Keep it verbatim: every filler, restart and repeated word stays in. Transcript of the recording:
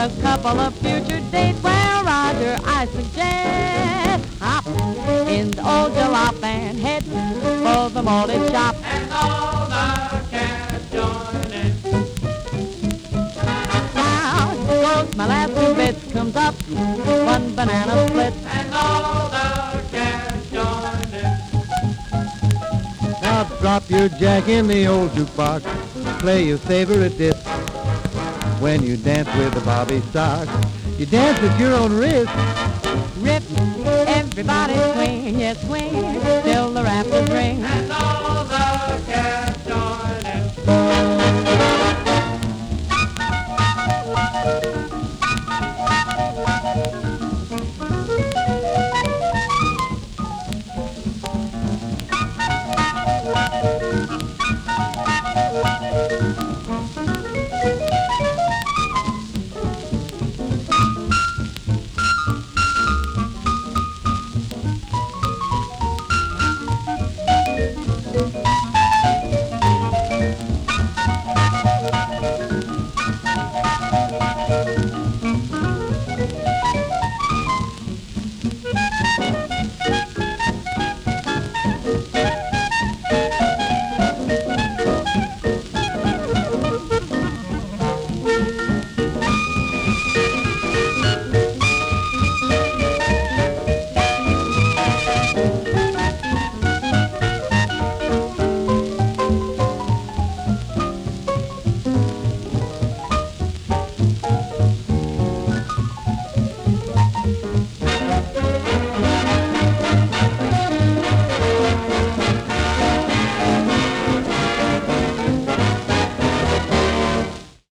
a couple of future dates. Well, Roger, I suggest hop in the old jalop and head for the malted shop. And all the cats join in. Now, goes my last two bits, comes up one banana split. And all the cats join in. Now drop your jack in the old jukebox, play your favorite disc. When you dance with the Bobby Sox, you dance at your own risk. Rip, everybody swing, yes swing, till the rafters ring. And all the cats join in.